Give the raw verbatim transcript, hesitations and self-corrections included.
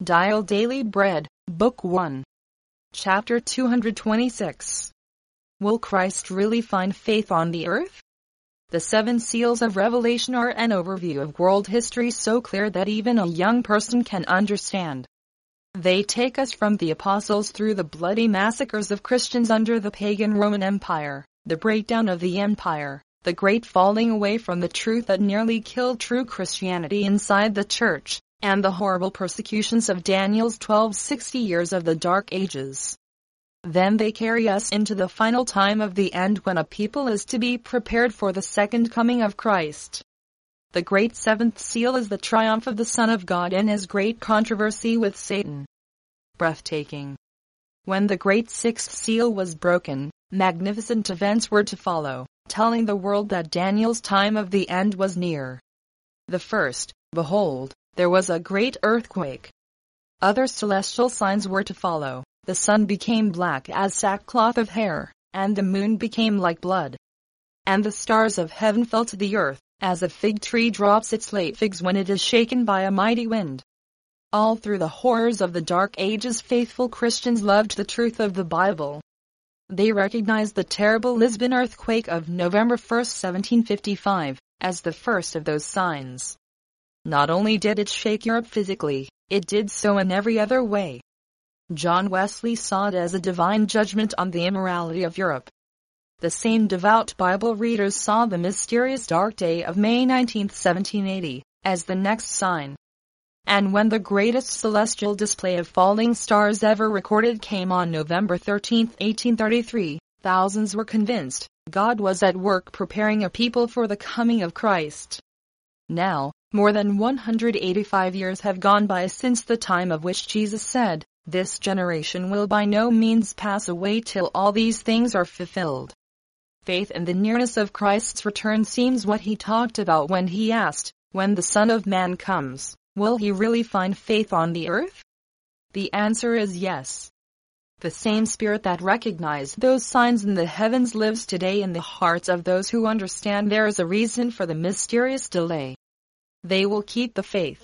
Dial Daily Bread, Book one. Chapter two hundred twenty-six. Will Christ really find faith on the earth? The seven seals of Revelation are an overview of world history so clear that even a young person can understand. They take us from the apostles through the bloody massacres of Christians under the pagan Roman Empire, the breakdown of the empire, the great falling away from the truth that nearly killed true Christianity inside the church, and the horrible persecutions of Daniel's twelve sixty years of the Dark Ages. Then they carry us into the final time of the end when a people is to be prepared for the second coming of Christ. The great seventh seal is the triumph of the Son of God in his great controversy with Satan. Breathtaking. When the great sixth seal was broken, magnificent events were to follow, telling the world that Daniel's time of the end was near. The first, behold, there was a great earthquake. Other celestial signs were to follow. The sun became black as sackcloth of hair, and the moon became like blood. And the stars of heaven fell to the earth, as a fig tree drops its late figs when it is shaken by a mighty wind. All through the horrors of the Dark Ages, faithful Christians loved the truth of the Bible. They recognized the terrible Lisbon earthquake of November first, seventeen fifty-five, as the first of those signs. Not only did it shake Europe physically, it did so in every other way. John Wesley saw it as a divine judgment on the immorality of Europe. The same devout Bible readers saw the mysterious dark day of May nineteenth, seventeen eighty, as the next sign. And when the greatest celestial display of falling stars ever recorded came on November thirteenth, eighteen thirty-three, thousands were convinced God was at work preparing a people for the coming of Christ. Now, more than one hundred eighty-five years have gone by since the time of which Jesus said, "This generation will by no means pass away till all these things are fulfilled." Faith in the nearness of Christ's return seems what he talked about when he asked, "When the Son of Man comes, will he really find faith on the earth?" The answer is yes. The same Spirit that recognized those signs in the heavens lives today in the hearts of those who understand there is a reason for the mysterious delay. They will keep the faith.